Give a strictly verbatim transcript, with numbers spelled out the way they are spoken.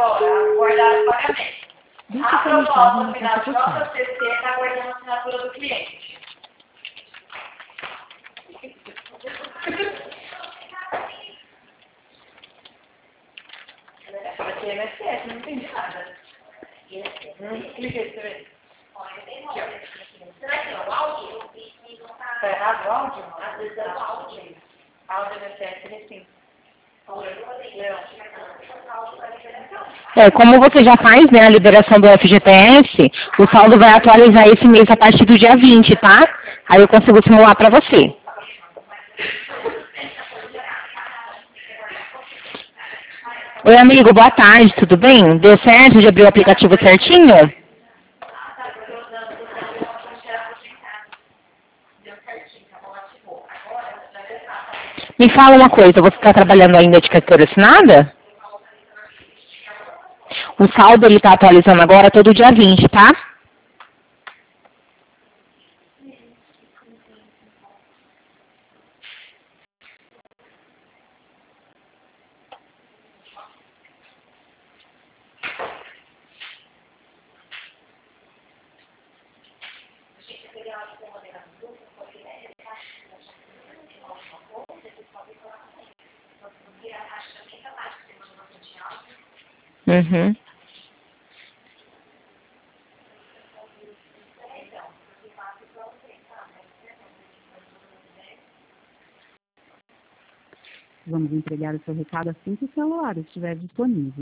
agora, aguardar o pagamento. Deixa A essa mensagem proposta na final caixa J postal. C C está aguardando a assinatura do cliente. Essa daqui é M S S, não entendi nada. Não cliquei, deixa eu ver. Será que é o áudio? Está errado o áudio? Às vezes é o áudio. Áudio M S S, ele sim. É, como você já faz, né, a liberação do F G T S, o saldo vai atualizar esse mês a partir do dia vinte, tá? Aí eu consigo simular para você. Oi, amigo, boa tarde, tudo bem? Deu certo de abrir o aplicativo certinho? Me fala uma coisa, você está trabalhando ainda de carteira assinada? O saldo ele está atualizando agora todo dia vinte, tá? Uhum. Vamos entregar o seu recado assim que o celular estiver disponível.